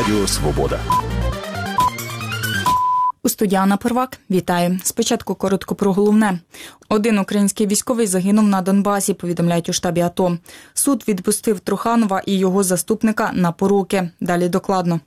Радіо Свобода. У студії Анна Первак. Вітаю. Спочатку коротко про головне. Один український військовий загинув на Донбасі, повідомляють у штабі АТО. Суд відпустив Труханова і його заступника на поруки. Далі докладно.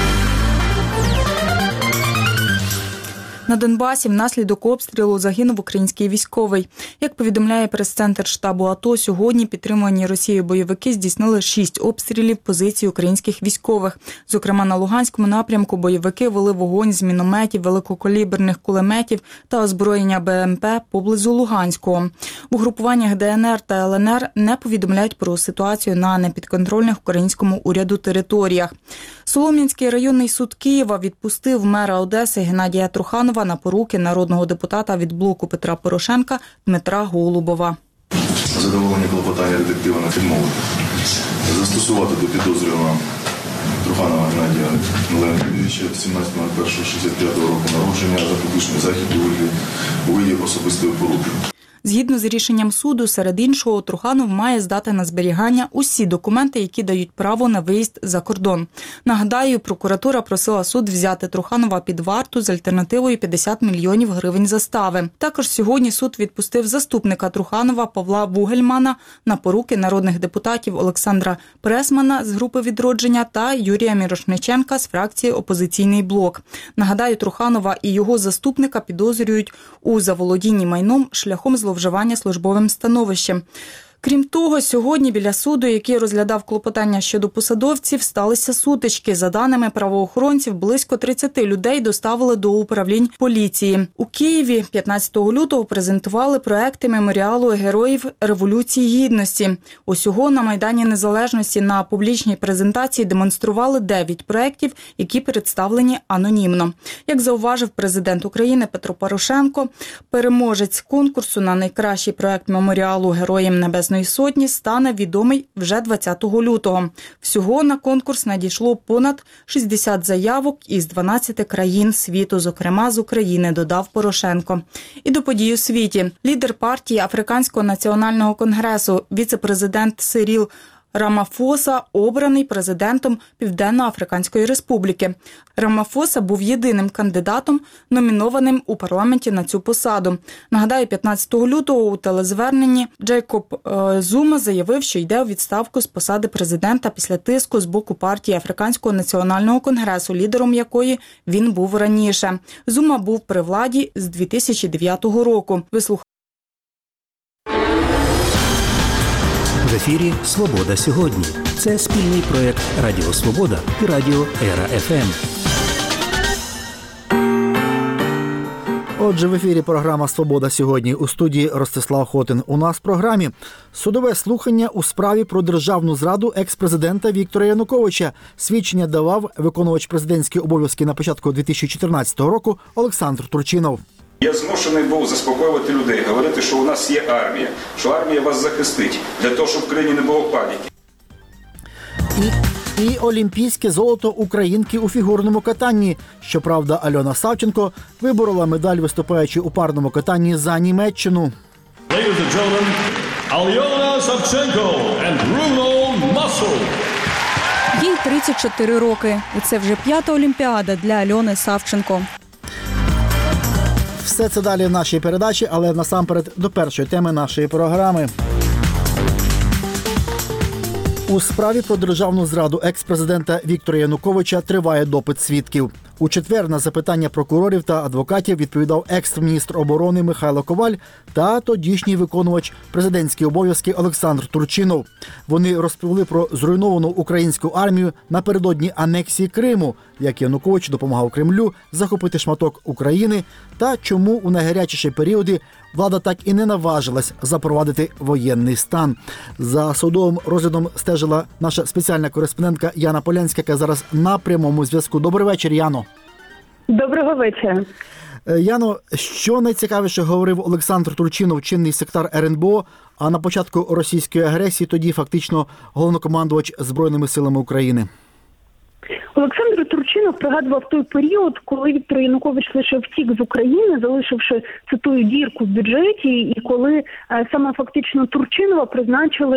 На Донбасі внаслідок обстрілу загинув український військовий. Як повідомляє прес-центр штабу АТО, сьогодні підтримувані Росією бойовики здійснили 6 обстрілів позицій українських військових. Зокрема, на Луганському напрямку бойовики вели вогонь з мінометів, великокаліберних кулеметів та озброєння БМП поблизу Луганського. У групуваннях ДНР та ЛНР не повідомляють про ситуацію на непідконтрольних українському уряду територіях. Солом'янський районний суд Києва відпустив мера Одеси Геннадія Труханова на поруки народного депутата від блоку Петра Порошенка Дмитра Голубова. Задоволення клопотання детектива на відмову. Застосувати до підозрюваного Труханова Геннадія Леонідовича 17.01.65 року народження запобіжний захід у виді особистої поруки. Згідно з рішенням суду, серед іншого, Труханов має здати на зберігання усі документи, які дають право на виїзд за кордон. Нагадаю, прокуратура просила суд взяти Труханова під варту з альтернативою 50 мільйонів гривень застави. Також сьогодні суд відпустив заступника Труханова Павла Вугельмана на поруки народних депутатів Олександра Пресмана з групи «Відродження» та Юрія Мірошниченка з фракції «Опозиційний блок». Нагадаю, Труханова і його заступника підозрюють у заволодінні майном шляхом зловживання службовим становищем. Крім того, сьогодні біля суду, який розглядав клопотання щодо посадовців, сталися сутички. За даними правоохоронців, близько 30 людей доставили до управлінь поліції. У Києві 15 лютого презентували проекти меморіалу Героїв Революції Гідності. Усього на Майдані Незалежності на публічній презентації демонстрували 9 проєктів, які представлені анонімно. Як зауважив президент України Петро Порошенко, переможець конкурсу на найкращий проект меморіалу Героям Небесної Сотні стане відомий вже 20 лютого. Всього на конкурс надійшло понад 60 заявок із 12 країн світу, зокрема з України, додав Порошенко. І до подій у світі. Лідер партії Африканського національного конгресу, віце-президент Сиріл Рамафоса обраний президентом Південно-Африканської Республіки. Рамафоса був єдиним кандидатом, номінованим у парламенті на цю посаду. Нагадаю, 15 лютого у телезверненні Джейкоб Зума заявив, що йде у відставку з посади президента після тиску з боку партії Африканського національного конгресу, лідером якої він був раніше. Зума був при владі з 2009 року. В ефірі «Свобода сьогодні». Це спільний проєкт Радіо Свобода і Радіо Ера ФМ. Отже, в ефірі програма «Свобода сьогодні». У студії Ростислав Хотин. У нас в програмі судове слухання у справі про державну зраду екс-президента Віктора Януковича. Свідчення давав виконувач президентські обов'язки на початку 2014 року Олександр Турчинов. Я змушений був заспокоювати людей, говорити, що у нас є армія, що армія вас захистить, для того, щоб в країні не було паніки. І олімпійське золото українки у фігурному катанні. Щоправда, Альона Савченко виборола медаль, виступаючи у парному катанні за Німеччину. Альона Савченко and Bruno Mussel. Їй 34 роки. І це вже 5-та Олімпіада для Альони Савченко. Все це далі в нашій передачі, але насамперед до першої теми нашої програми. У справі про державну зраду екс-президента Віктора Януковича триває допит свідків. У четвер на запитання прокурорів та адвокатів відповідав екс-міністр оборони Михайло Коваль та тодішній виконувач президентські обов'язки Олександр Турчинов. Вони розповіли про зруйновану українську армію напередодні анексії Криму, як Янукович допомагав Кремлю захопити шматок України та чому у найгарячіші періоди влада так і не наважилась запровадити воєнний стан. За судовим розглядом стежила наша спеціальна кореспондентка Яна Полянська, яка зараз на прямому зв'язку. Добрий вечір, Яно. Доброго вечора. Яно, що найцікавіше говорив Олександр Турчинов, чинний сектар РНБО, а на початку російської агресії тоді фактично головнокомандувач Збройними силами України? Олександр Турчинов пригадував той період, коли Віктор Янукович лише втік з України, залишивши, цитую, дірку в бюджеті, і коли саме фактично Турчинова призначили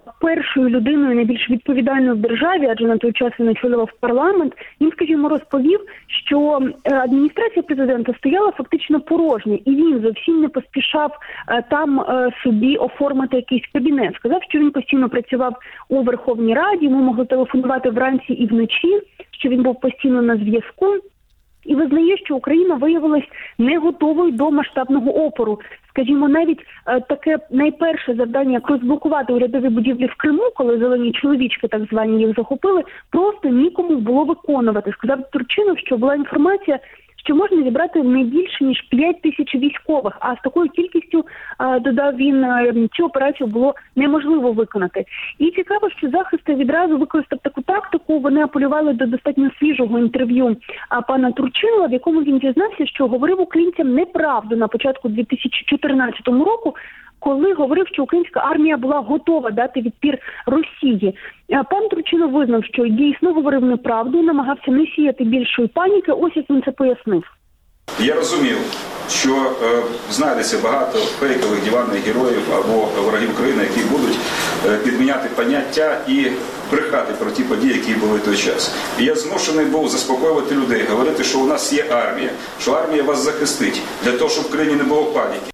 першою людиною найбільш відповідальною в державі, адже на той час він очолював парламент, він, скажімо, розповів, що адміністрація президента стояла фактично порожня, і він зовсім не поспішав там собі оформити якийсь кабінет. Сказав, що він постійно працював у Верховній Раді, йому могли телефонувати вранці і вночі, що він був постійно на зв'язку. І визнає, що Україна виявилась не готовою до масштабного опору. Скажімо, навіть таке найперше завдання, як розблокувати урядові будівлі в Криму, коли зелені чоловічки, так звані, їх захопили, просто нікому було виконувати. Сказав Турчинов, що була інформація, що можна зібрати не більше, ніж 5 тисяч військових, а з такою кількістю, додав він, цю операцію було неможливо виконати. І цікаво, що захист відразу використав таку тактику, вони апелювали до достатньо свіжого інтерв'ю пана Турчинова, в якому він зізнався, що говорив українцям неправду на початку 2014 року, коли говорив, що українська армія була готова дати відпір Росії. Пан Турчинов визнав, що дійсно говорив неправду, намагався не сіяти більшої паніки. Ось як він це пояснив. Я розумів, що знайдеться багато фейкових диванних героїв або ворогів України, які будуть підміняти поняття і брехати про ті події, які були в той час. І я змушений був заспокоювати людей, говорити, що у нас є армія, що армія вас захистить, для того, щоб в країні не було паніки.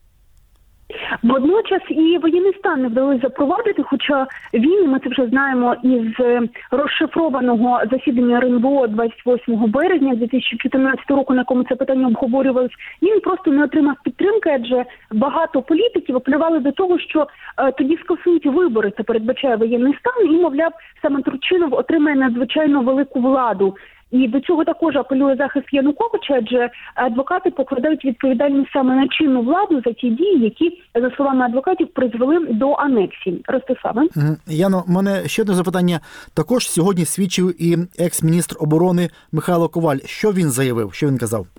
Водночас і воєнний стан не вдалося запровадити, хоча він, ми це вже знаємо із розшифрованого засідання РНБО 28 березня 2014 року, на якому це питання обговорювалось, він просто не отримав підтримки, адже багато політиків апелювали до того, що тоді скасують вибори, це передбачає воєнний стан, і, мовляв, саме Турчинов отримає надзвичайно велику владу. І до цього також апелює захист Януковича, адже адвокати покладають відповідальність саме на чинну владу за ті дії, які, за словами адвокатів, призвели до анексії. Ростиславе? Яно, в мене ще одне запитання. Також сьогодні свідчив і екс-міністр оборони Михайло Коваль. Що він заявив? Що він казав?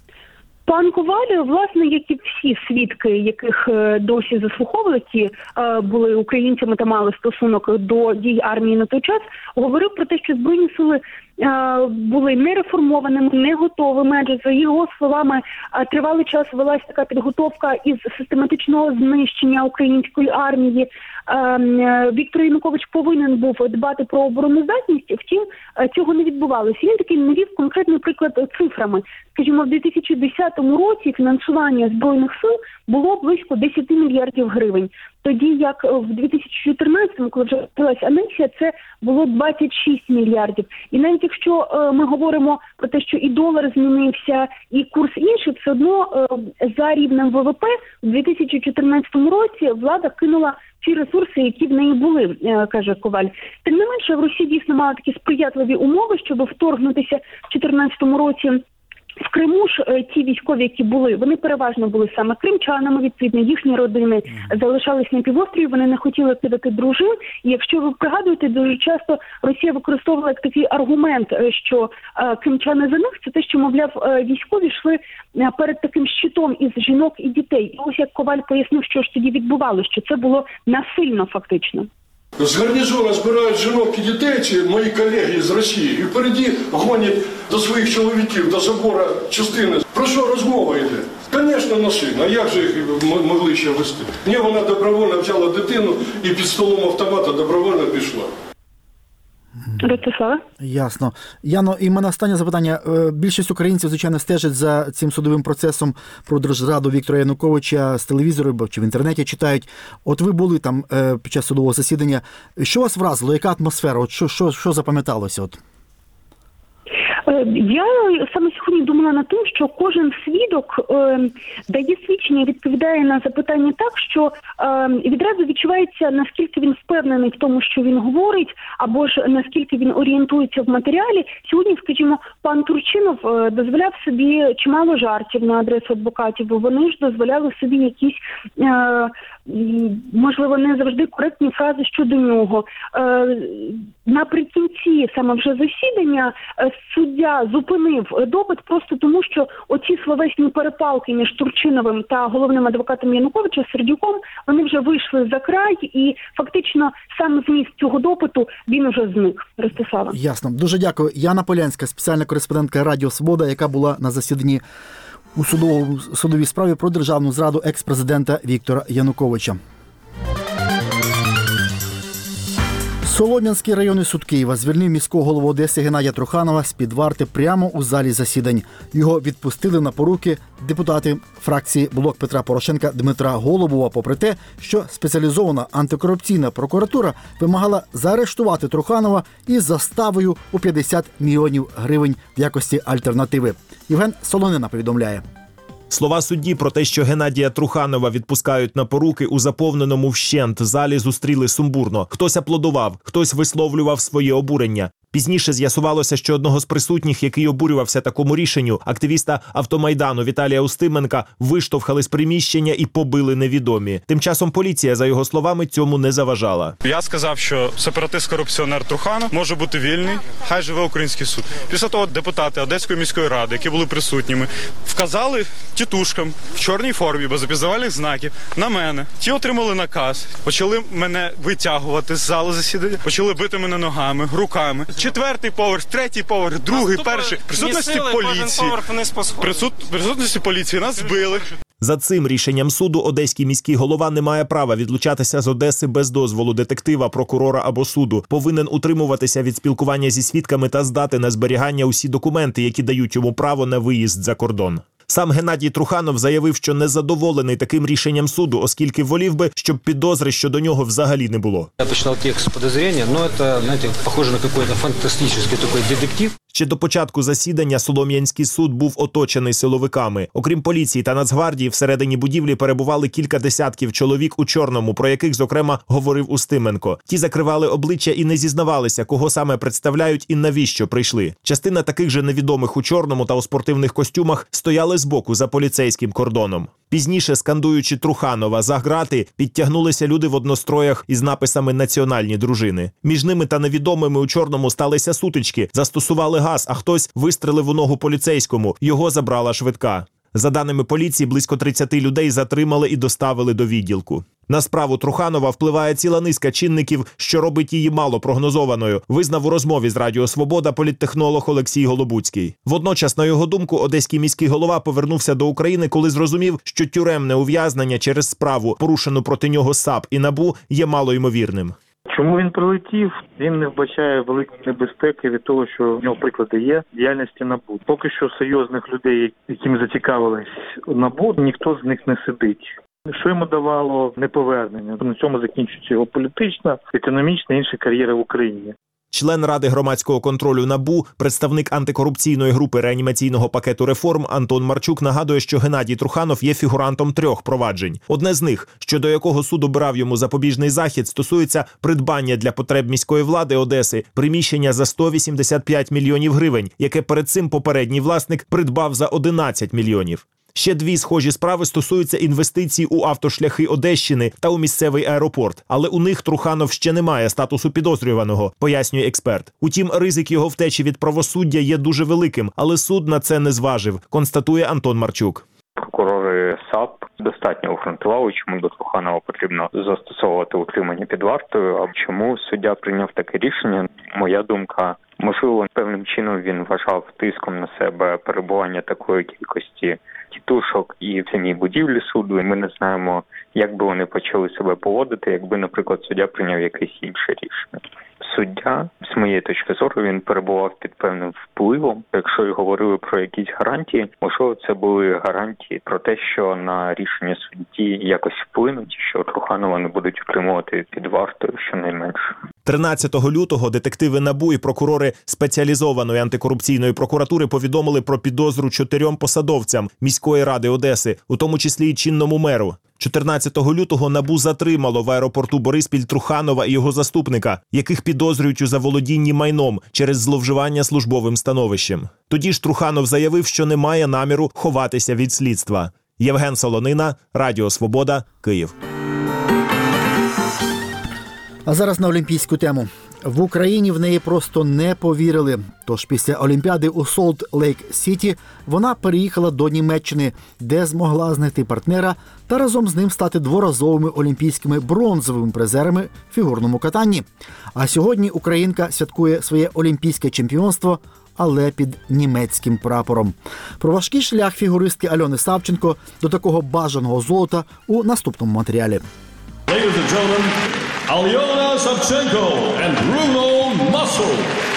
Пан Коваль, власне, як і всі свідки, яких досі заслуховували, які були українцями та мали стосунок до дій армії на той час, говорив про те, що Збройні сили були нереформованими, не готовими, адже, за його словами, тривалий час велась така підготовка із систематичного знищення української армії. Віктор Янукович повинен був дбати про обороноздатність, втім, цього не відбувалося. Він таки навів конкретний приклад цифрами. Скажімо, в 2010 році фінансування Збройних сил було близько 10 мільярдів гривень. Тоді як в 2014-му, коли вже почалася анексія, це було 26 мільярдів. І навіть якщо ми говоримо про те, що і долар змінився, і курс інший, все одно за рівнем ВВП в 2014 році влада кинула ті ресурси, які в неї були, каже Коваль. Тим не менше, в Росії дійсно мали такі сприятливі умови, щоб вторгнутися в 2014 році. В Криму ж ті військові, які були, вони переважно були саме кримчанами, відповідно, їхні родини залишались на півострові, вони не хотіли кидати дружин. І якщо ви пригадуєте, дуже часто Росія використовувала як такий аргумент, що кримчани за них, це те, що, мовляв, військові йшли перед таким щитом із жінок і дітей. І ось як Коваль пояснив, що ж тоді відбувалося, що це було насильно фактично. З гарнізону збирають жінок і дітей, ці мої колеги з Росії, і впереді гонять до своїх чоловіків, до забору частини. Про що розмова йде? Звісно, насильно. А як же їх могли ще вести? Ні, вона добровольно взяла дитину і під столом автомата добровольно пішла. Ростиславе? Ясно. Яно, і в мене останнє запитання. Більшість українців, звичайно, стежать за цим судовим процесом про держзраду Віктора Януковича з телевізору чи в інтернеті читають. От ви були там під час судового засідання. Що вас вразило? Яка атмосфера? От що запам'яталося? От? Я саме сьогодні думала над тим, що кожен свідок дає свідчення, відповідає на запитання так, що відразу відчувається, наскільки він впевнений в тому, що він говорить, або ж наскільки він орієнтується в матеріалі. Сьогодні, скажімо, пан Турчинов дозволяв собі чимало жартів на адресу адвокатів, бо вони ж дозволяли собі якісь, можливо, не завжди коректні фрази щодо нього. Наприкінці саме вже засідання суддя зупинив допит просто тому, що оці словесні перепалки між Турчиновим та головним адвокатом Януковича Сердюком, вони вже вийшли за край, і фактично сам зміст цього допиту, він уже зник. Ростислава. Ясно. Дуже дякую. Яна Полянська, спеціальна кореспондентка Радіо Свобода, яка була на засіданні у судовій справі про державну зраду екс-президента Віктора Януковича. Солом'янський районний суд Києва звільнив міського голову Одеси Геннадія Труханова з-під варти прямо у залі засідань. Його відпустили на поруки депутати фракції «Блок Петра Порошенка» Дмитра Голубова, попри те, що спеціалізована антикорупційна прокуратура вимагала заарештувати Труханова із заставою у 50 мільйонів гривень в якості альтернативи. Євген Солонина повідомляє. Слова судді про те, що Геннадія Труханова відпускають на поруки у заповненому вщент залі, зустріли сумбурно. Хтось аплодував, хтось висловлював своє обурення. Пізніше з'ясувалося, що одного з присутніх, який обурювався такому рішенню, активіста Автомайдану Віталія Устименка, виштовхали з приміщення і побили невідомі. Тим часом поліція, за його словами, цьому не заважала. Я сказав, що сепаратист-корупціонер Труханов може бути вільний, хай живе український суд. Після того депутати Одеської міської ради, які були присутніми, вказали тітушкам в чорній формі, без опізнавальних знаків, на мене. Ті отримали наказ, почали мене витягувати з залу засідання, почали бити мене ногами, руками. Четвертий поверх, третій поверх, другий, перший. Присутності поліції нас збили. За цим рішенням суду одеський міський голова не має права відлучатися з Одеси без дозволу детектива, прокурора або суду. Повинен утримуватися від спілкування зі свідками та здати на зберігання усі документи, які дають йому право на виїзд за кордон. Сам Геннадій Труханов заявив, що незадоволений таким рішенням суду, оскільки волів би, щоб підозри щодо нього взагалі не було. Я почитав текст підозріння, але це, знаєте, схоже на якийсь фантастичний такий детектив. Ще до початку засідання Солом'янський суд був оточений силовиками. Окрім поліції та Нацгвардії, всередині будівлі перебували кілька десятків чоловік у чорному, про яких, зокрема, говорив Устименко. Ті закривали обличчя і не зізнавалися, кого саме представляють і навіщо прийшли. Частина таких же невідомих у чорному та у спортивних костюмах стояли збоку за поліцейським кордоном. Пізніше, скандуючи Труханова за грати, підтягнулися люди в одностроях із написами «Національні дружини». Між ними та невідомими у чорному сталися сутички, застосували газ, а хтось вистрелив у ногу поліцейському. Його забрала швидка. За даними поліції, близько 30 людей затримали і доставили до відділку. На справу Труханова впливає ціла низка чинників, що робить її мало прогнозованою, визнав у розмові з Радіо Свобода політтехнолог Олексій Голобуцький. Водночас, на його думку, одеський міський голова повернувся до України, коли зрозумів, що тюремне ув'язнення через справу, порушену проти нього САП і НАБУ, є малоймовірним. Чому він прилетів? Він не вбачає великої небезпеки від того, що в нього приклади є діяльності НАБУ. Поки що серйозних людей, яким зацікавились НАБУ, ніхто з них не сидить. Що йому давало неповернення? На цьому закінчується його політична, економічна і інша кар'єра в Україні. Член Ради громадського контролю НАБУ, представник антикорупційної групи реанімаційного пакету реформ Антон Марчук нагадує, що Геннадій Труханов є фігурантом 3 проваджень. Одне з них, щодо якого суд обирав йому запобіжний захід, стосується придбання для потреб міської влади Одеси приміщення за 185 мільйонів гривень, яке перед цим попередній власник придбав за 11 мільйонів. Ще 2 схожі справи стосуються інвестицій у автошляхи Одещини та у місцевий аеропорт. Але у них Труханов ще не має статусу підозрюваного, пояснює експерт. Утім, ризик його втечі від правосуддя є дуже великим, але суд на це не зважив, констатує Антон Марчук. Прокурори САП достатньо обґрунтували, чому до Труханова потрібно застосовувати утримання під вартою, а чому суддя прийняв таке рішення. Моя думка, можливо, певним чином він вважав тиском на себе перебування такої кількості тітушок і в самій будівлі суду. І ми не знаємо, як би вони почали себе поводити, якби, наприклад, суддя прийняв якесь інше рішення. Суддя, з моєї точки зору, він перебував під певним впливом. Якщо й говорили про якісь гарантії, можливо, це були гарантії про те, що на рішення судді якось вплинуть, що Труханова не будуть утримувати під вартою щонайменше. 13 лютого детективи НАБУ і прокурори спеціалізованої антикорупційної прокуратури повідомили про підозру 4 посадовцям міської ради Одеси, у тому числі й чинному меру. 14 лютого НАБУ затримало в аеропорту Бориспіль Труханова і його заступника, яких підозрюють у заволодінні майном через зловживання службовим становищем. Тоді ж Труханов заявив, що не має наміру ховатися від слідства. Євген Солонина, Радіо Свобода, Київ. А зараз на олімпійську тему. В Україні в неї просто не повірили. Тож після Олімпіади у Солт-Лейк-Сіті вона переїхала до Німеччини, де змогла знайти партнера та разом з ним стати дворазовими олімпійськими бронзовими призерами в фігурному катанні. А сьогодні українка святкує своє олімпійське чемпіонство, але під німецьким прапором. Про важкий шлях фігуристки Альони Савченко до такого бажаного золота у наступному матеріалі. Ladies and gentlemen, Alyona Savchenko and Bruno Masso.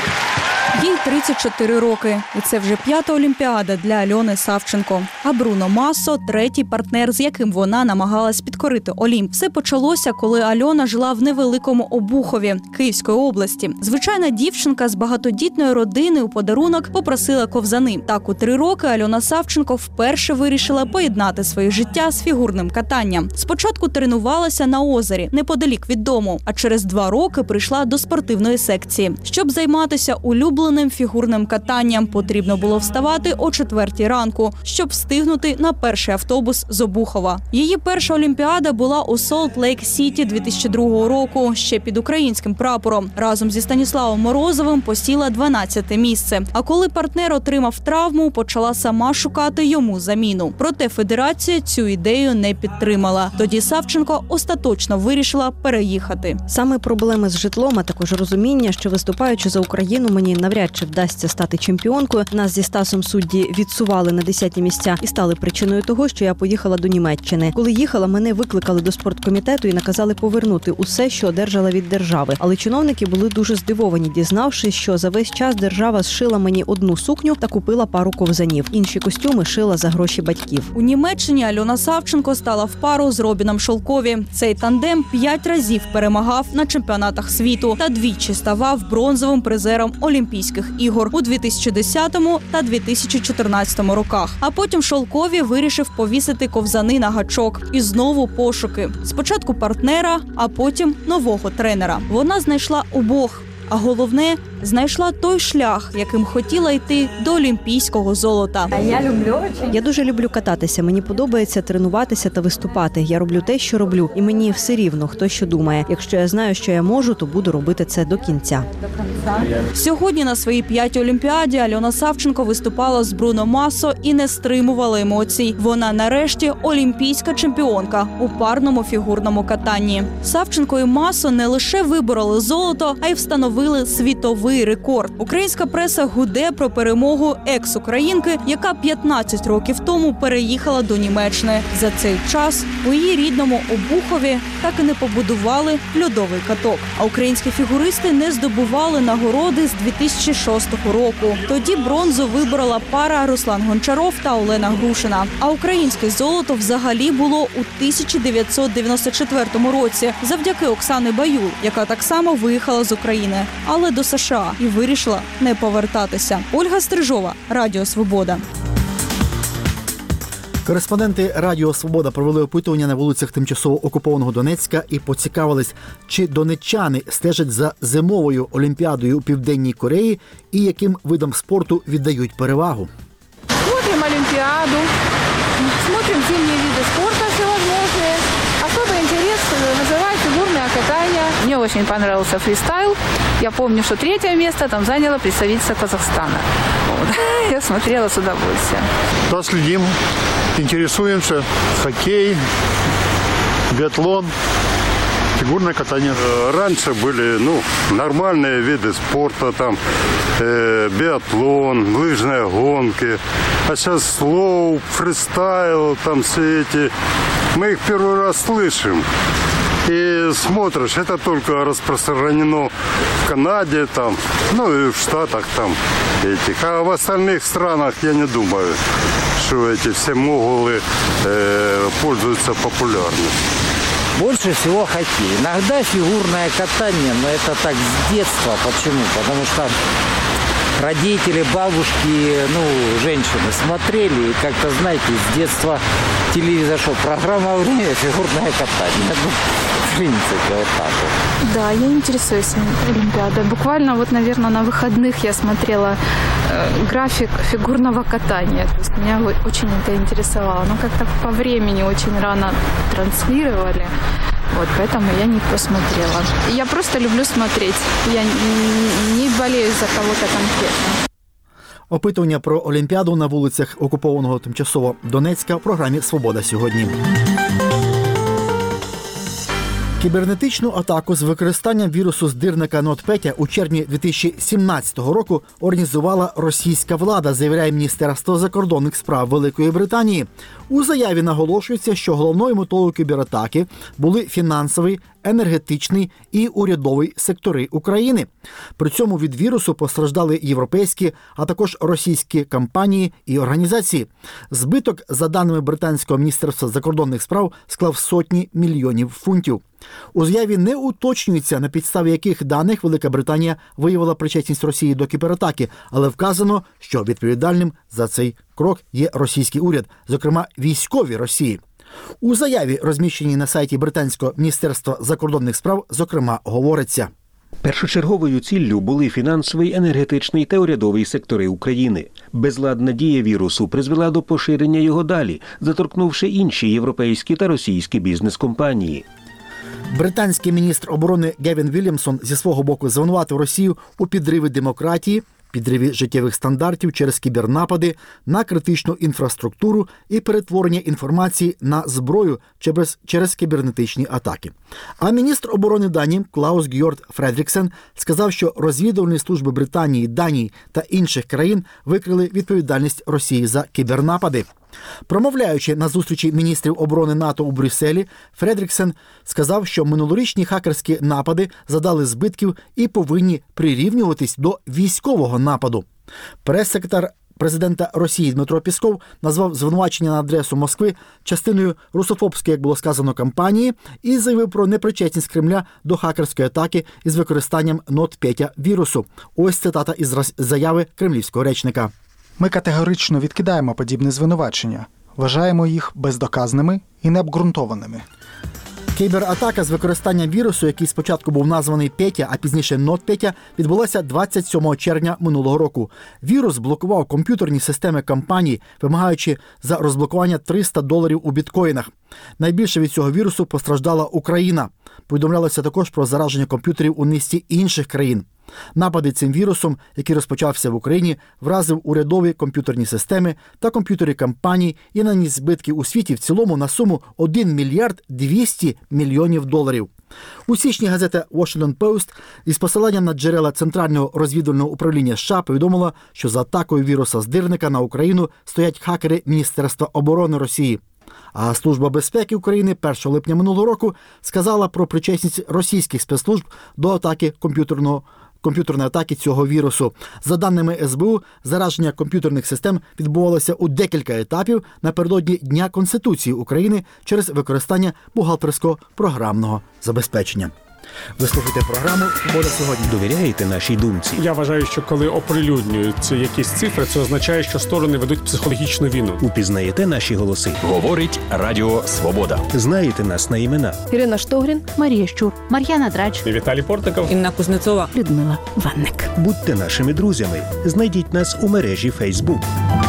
Їй 34 роки, і це вже 5-та Олімпіада для Альони Савченко. А Бруно Массо – третій партнер, з яким вона намагалась підкорити Олімп. Все почалося, коли Альона жила в невеликому Обухові Київської області. Звичайна дівчинка з багатодітної родини у подарунок попросила ковзани. Так, у 3 роки Альона Савченко вперше вирішила поєднати своє життя з фігурним катанням. Спочатку тренувалася на озері, неподалік від дому, а через 2 роки прийшла до спортивної секції. Щоб займатися улюбленим фігурним катанням, потрібно було вставати о 4 ранку, щоб встигнути на перший автобус з Обухова. Її перша Олімпіада була у Солт-Лейк-Сіті 2002 року, ще під українським прапором. Разом зі Станіславом Морозовим посіла 12-те місце. А коли партнер отримав травму, почала сама шукати йому заміну. Проте федерація цю ідею не підтримала. Тоді Савченко остаточно вирішила переїхати. Саме проблеми з житлом, а також розуміння, що виступаючи за Україну, мені навряд чи вдасться стати чемпіонкою. Нас зі Стасом судді відсували на 10-ті місця і стали причиною того, що я поїхала до Німеччини. Коли їхала, мене викликали до спорткомітету і наказали повернути усе, що одержала від держави. Але чиновники були дуже здивовані, дізнавшись, що за весь час держава зшила мені одну сукню та купила пару ковзанів. Інші костюми шила за гроші батьків. У Німеччині Альона Савченко стала в пару з Робіном Шолкові. Цей тандем 5 разів перемагав на чемпіонатах світу та двічі ставав бронзовим призером Олімпійських ігор у 2010 та 2014 роках. А потім Шолкові вирішив повісити ковзани на гачок. І знову пошуки. Спочатку партнера, а потім нового тренера. Вона знайшла обох. А головне, знайшла той шлях, яким хотіла йти до олімпійського золота. Я дуже люблю кататися. Мені подобається тренуватися та виступати. Я роблю те, що роблю. І мені все рівно, хто що думає. Якщо я знаю, що я можу, то буду робити це до кінця. Сьогодні на своїй 5-й Олімпіаді Альона Савченко виступала з Бруно Массо і не стримувала емоцій. Вона нарешті олімпійська чемпіонка у парному фігурному катанні. Савченко і Массо не лише вибороли золото, а й встановили світовий рекорд. Українська преса гуде про перемогу екс-українки, яка 15 років тому переїхала до Німеччини. За цей час у її рідному Обухові так і не побудували льодовий каток. А українські фігуристи не здобували нагороди з 2006 року. Тоді бронзу виборола пара Руслан Гончаров та Олена Грушина. А українське золото взагалі було у 1994 році завдяки Оксані Баюл, яка так само виїхала з України, але до США і вирішила не повертатися. Ольга Стрижова, Радіо Свобода. Кореспонденти Радіо Свобода провели опитування на вулицях тимчасово окупованого Донецька і поцікавились, чи донеччани стежать за зимовою олімпіадою у Південній Кореї і яким видам спорту віддають перевагу. Смотрим Олимпиаду, смотрим зимние виды спорта всевозможные. Особый интерес вызывает фигурное катание. Мне очень понравился фристайл. Я помню, что 3-е место там заняла представительство Казахстана. Вот. Я смотрела с удовольствием. Да, следим, интересуемся. Хоккей, биатлон, фигурное катание. Раньше были нормальные виды спорта, там биатлон, лыжные гонки. А сейчас слоу, фристайл, там все эти. Мы их первый раз слышим. И смотришь, это только распространено в Канаде, там, и в Штатах там этих. А в остальных странах я не думаю, что эти все моголы пользуются популярностью. Больше всего хоккей. Иногда фигурное катание, но это так с детства. Почему? Потому что родители, бабушки, женщины смотрели. И как-то, знаете, с детства телевизор шел. Программа «Время», фигурное катание. В принципе, вот так вот. Да, я интересуюсь Олимпиадой. Буквально наверное, на выходных я смотрела график фигурного катания. То есть меня очень это интересовало. Но как-то по времени очень рано транслировали. Поэтому я не посмотрела. Я просто люблю смотреть. Я не болею за кого-то конкретно. Опитування про Олімпіаду на вулицях окупованого тимчасово Донецька в програмі «Свобода сьогодні». Кібернетичну атаку з використанням вірусу здирника NotPetya у червні 2017 року організувала російська влада, заявляє Міністерство закордонних справ Великої Британії. У заяві наголошується, що головною метою кібератаки були фінансовий, енергетичний і урядовий сектори України. При цьому від вірусу постраждали європейські, а також російські компанії і організації. Збиток, за даними британського Міністерства закордонних справ, склав сотні мільйонів фунтів. У заяві не уточнюється, на підставі яких даних Велика Британія виявила причетність Росії до кібератаки, але вказано, що відповідальним за цей крок є російський уряд, зокрема військові Росії. У заяві, розміщеній на сайті британського Міністерства закордонних справ, зокрема, говориться: першочерговою ціллю були фінансовий, енергетичний та урядовий сектори України. Безладна дія вірусу призвела до поширення його далі, заторкнувши інші європейські та російські бізнес-компанії. Британський міністр оборони Гевін Вільямсон зі свого боку звинуватив Росію у підриві демократії, підриві життєвих стандартів через кібернапади на критичну інфраструктуру і перетворення інформації на зброю через кібернетичні атаки. А міністр оборони Данії Клаус Гьорд Фредріксен сказав, що розвідувальні служби Британії, Данії та інших країн викрили відповідальність Росії за кібернапади. Промовляючи на зустрічі міністрів оборони НАТО у Брюсселі, Фредріксен сказав, що минулорічні хакерські напади задали збитків і повинні прирівнюватись до військового нападу. Прес-секретар президента Росії Дмитро Пісков назвав звинувачення на адресу Москви частиною русофобської, як було сказано, кампанії і заявив про непричетність Кремля до хакерської атаки із використанням NotPetya вірусу. Ось цитата із заяви кремлівського речника. Ми категорично відкидаємо подібні звинувачення. Вважаємо їх бездоказними і необґрунтованими. Кібератака з використанням вірусу, який спочатку був названий Петя, а пізніше NotPetya, відбулася 27 червня минулого року. Вірус блокував комп'ютерні системи компаній, вимагаючи за розблокування $300 у біткоїнах. Найбільше від цього вірусу постраждала Україна. Повідомлялося також про зараження комп'ютерів у низці інших країн. Напади цим вірусом, який розпочався в Україні, вразив урядові комп'ютерні системи та комп'ютери компаній і наніс збитки у світі в цілому на суму $1 мільярд 200 мільйонів. У січні газета Washington Post із посиланням на джерела Центрального розвідувального управління США повідомила, що за атакою віруса здирника на Україну стоять хакери Міністерства оборони Росії. А Служба безпеки України 1 липня минулого року сказала про причетність російських спецслужб до атаки комп'ютерної атаки цього вірусу. За даними СБУ, зараження комп'ютерних систем відбувалося у декілька етапів напередодні Дня Конституції України через використання бухгалтерського програмного забезпечення. Ви слухаєте програму «Свобода сьогодні». Довіряєте нашій думці? Я вважаю, що коли оприлюднюються якісь цифри, це означає, що сторони ведуть психологічну війну. Упізнаєте наші голоси? Говорить Радіо Свобода. Знаєте нас на імена? Ірина Штогрін, Марія Щур, Мар'яна Драч, Віталій Портников, Інна Кузнецова, Людмила Ванник. Будьте нашими друзями. Знайдіть нас у мережі Facebook.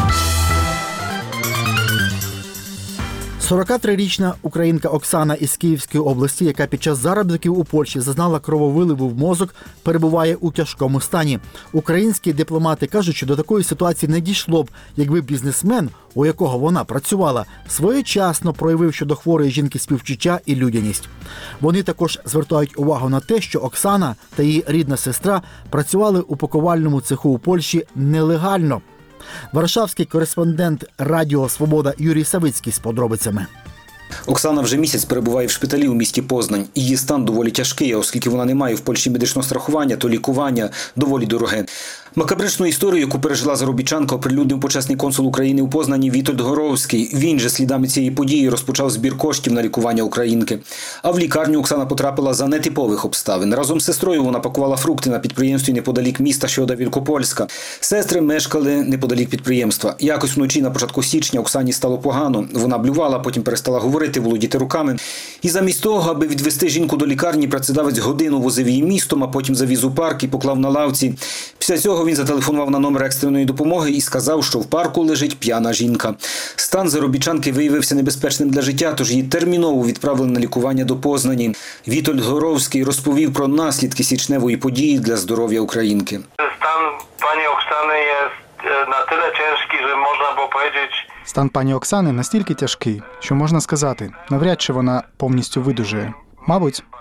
43-річна українка Оксана із Київської області, яка під час заробітків у Польщі зазнала крововиливу в мозок, перебуває у тяжкому стані. Українські дипломати кажуть, що до такої ситуації не дійшло б, якби бізнесмен, у якого вона працювала, своєчасно проявив щодо хворої жінки співчуття і людяність. Вони також звертають увагу на те, що Оксана та її рідна сестра працювали у пакувальному цеху у Польщі нелегально. Варшавський кореспондент Радіо Свобода Юрій Савицький з подробицями. Оксана вже місяць перебуває в шпиталі у місті Познань. Її стан доволі тяжкий, а оскільки вона не має в Польщі медичного страхування, то лікування доволі дороге. Макабричну історію, яку пережила заробітчанка, оприлюднив почесний консул України у Познані Вітольд Горовський. Він же слідами цієї події розпочав збір коштів на лікування українки. А в лікарню Оксана потрапила за нетипових обставин. Разом з сестрою вона пакувала фрукти на підприємстві неподалік міста Środa Wielkopolska. Сестри мешкали неподалік підприємства. Якось вночі на початку січня Оксані стало погано. Вона блювала, потім перестала говорити, володіти руками. І замість того, аби відвести жінку до лікарні, працедавець годину возив її містом, а потім завіз у парк і поклав на лавці. Після цього він зателефонував на номер екстреної допомоги і сказав, що в парку лежить п'яна жінка. Стан заробітчанки виявився небезпечним для життя, тож її терміново відправили на лікування до Познані. Вітольд Горовський розповів про наслідки січневої події для здоров'я українки. Стан пані Оксани є на тyle ciężki, що можна було powiedzieć... Стан пані Оксани настільки тяжкий, що можна сказати, навряд чи вона повністю видужує. Мабуть,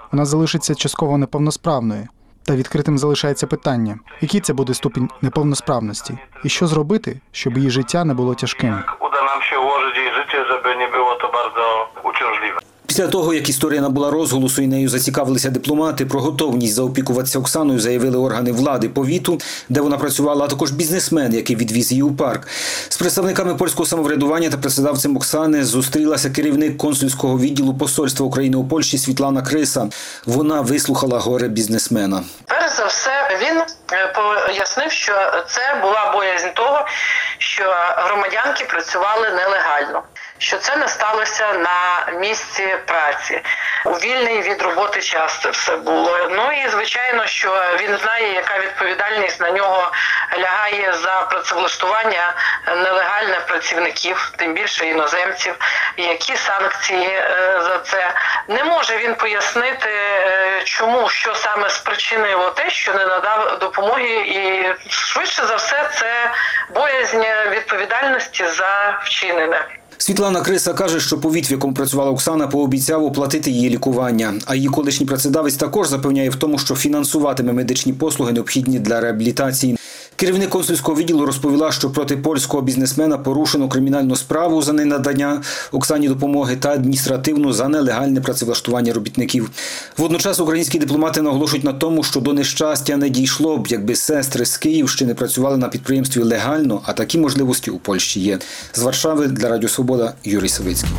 вона залишиться частково неповносправною. Та відкритим залишається питання, який це буде ступінь неповносправності, і що зробити, щоб її життя не було тяжким. Uda nam się ułożyć jej życie, żeby nie było to bardzo uciążliwe. Після того, як історія набула розголосу і нею зацікавилися дипломати, про готовність заопікуватися Оксаною заявили органи влади повіту, де вона працювала, а також бізнесмен, який відвіз її у парк. З представниками польського самоврядування та працедавцем Оксани зустрілася керівник консульського відділу посольства України у Польщі Світлана Криса. Вона вислухала горе бізнесмена. Перш за все, він пояснив, що це була боязнь того, що громадянки працювали нелегально, що це не сталося на місці праці. У вільний від роботи час це все було. Ну і звичайно, що він знає, яка відповідальність на нього лягає за працевлаштування нелегальних працівників, тим більше іноземців, які санкції за це. Не може він пояснити, чому, що саме спричинило те, що не надав допомоги, і швидше за все це боязнь відповідальності за вчинене. Світлана Криса каже, що повіт, в якому працювала Оксана, пообіцяв оплатити її лікування. А її колишній працедавець також запевняє в тому, що фінансуватиме медичні послуги, необхідні для реабілітації. Керівник консульського відділу розповіла, що проти польського бізнесмена порушено кримінальну справу за ненадання Оксані допомоги та адміністративну за нелегальне працевлаштування робітників. Водночас українські дипломати наголошують на тому, що до нещастя не дійшло б, якби сестри з Київщини працювали на підприємстві легально, а такі можливості у Польщі є. З Варшави для Радіо Свобода Юрій Савицький.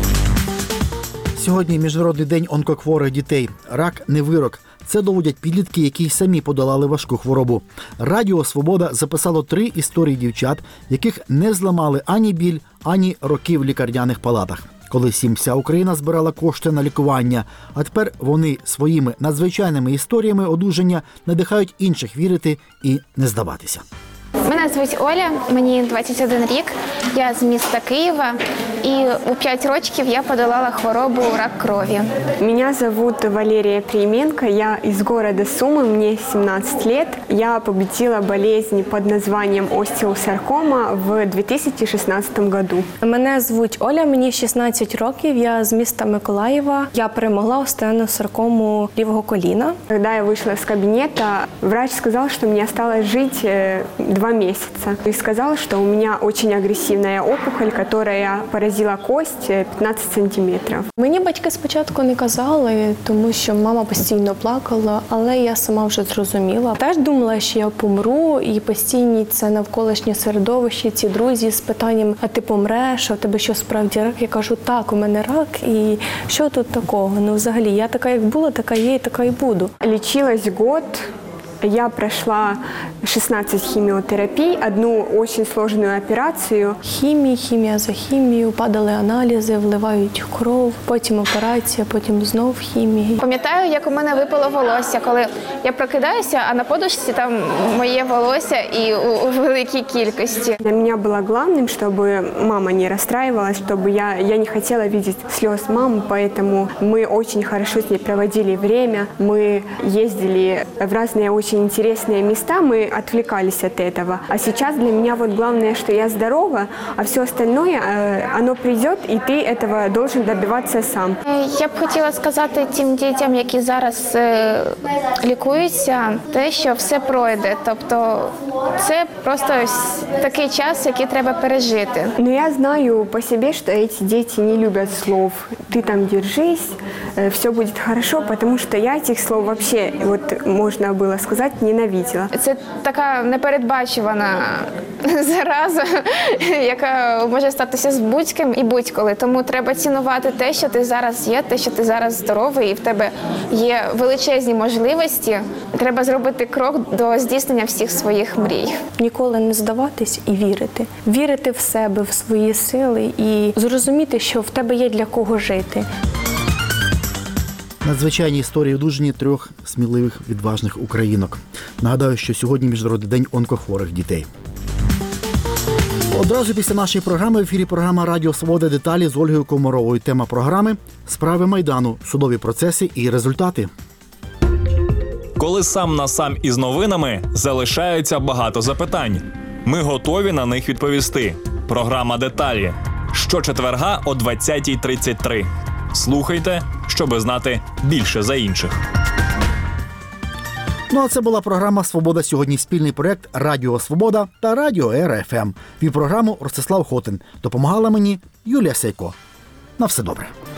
Сьогодні Міжнародний день онкохворих дітей. Рак – не вирок. Це доводять підлітки, які самі подолали важку хворобу. Радіо «Свобода» записало 3 історії дівчат, яких не зламали ані біль, ані роки в лікарняних палатах. Колись їм вся Україна збирала кошти на лікування, а тепер вони своїми надзвичайними історіями одужання надихають інших вірити і не здаватися. Мене звуть Оля, мені 21 рік, я з міста Києва, і у 5 років я подолала хворобу рак крові. Меня зовут Валерия Приименко, я из города Сумы, мне 17 лет. Я победила болезнь под названием остеосаркома в 2016 году. Мене звуть Оля, мені 16 років, я з міста Миколаєва. Я перемогла остеосаркому лівого коліна. Когда я вышла из кабинета, врач сказал, что мне осталось жить 2 месяца. И сказал, что у меня очень агрессивная опухоль, которая поразила кость 15 сантиметров. Мені батьки спочатку не казали, тому що мама постійно плакала, але я сама вже зрозуміла. Теж думала, що я помру, і постійні це навколишнє середовище, ці друзі з питанням, а ти помреш, а в тебе що справді рак? Я кажу, так, у мене рак, і що тут такого? Ну взагалі, я така, як була, така є і така і буду. Лечилась год. Я прошла 16 химиотерапий, одну очень сложную операцию. Хімія за хімією, падали аналізи, вливають кров, потім операція, потім знов хімія. Пам'ятаю, як у мене випало волосся, коли я прокидаюся, а на подушці там моє волосся і у великій кількості. Для меня было главным, чтобы мама не расстраивалась, чтобы я не хотела видеть слез мамы, поэтому мы очень хорошо с ней проводили время. Мы ездили в разные очень интересные места, мы отвлекались от этого. А сейчас для меня вот главное, что я здорова, а все остальное, оно придет, и ты этого должен добиваться сам. Я б хотіла сказати тим дітям, які зараз лікуються, те, що все пройде. Тобто це просто такий час, який треба пережити. Но я знаю по себе, что эти дети не любят слов. Ты там держись, все будет хорошо, потому что я этих слов вообще, вот можно было сказать, ненавидела. Це така непередбачувана зараза, яка може статися з будь-ким і будь-коли. Тому треба цінувати те, що ти зараз є, те, що ти зараз здоровий, і в тебе є величезні можливості. Треба зробити крок до здійснення всіх своїх мрій. Ніколи не здаватись і вірити. Вірити в себе, в свої сили і зрозуміти, що в тебе є для кого жити. Надзвичайні історії одужання 3 сміливих, відважних українок. Нагадаю, що сьогодні Міжнародний день онкохворих дітей. Одразу після нашої програми в ефірі програма «Радіо Свобода. Деталі» з Ольгою Комаровою. Тема програми – справи Майдану, судові процеси і результати. Коли сам на сам із новинами, залишається багато запитань. Ми готові на них відповісти. Програма «Деталі». Щочетверга о 20:33. Слухайте, щоби знати більше за інших. Ну а це була програма «Свобода сьогодні». Спільний проєкт «Радіо Свобода» та «Радіо РФМ». Від програму Ростислав Хотин. Допомагала мені Юлія Сейко. На все добре.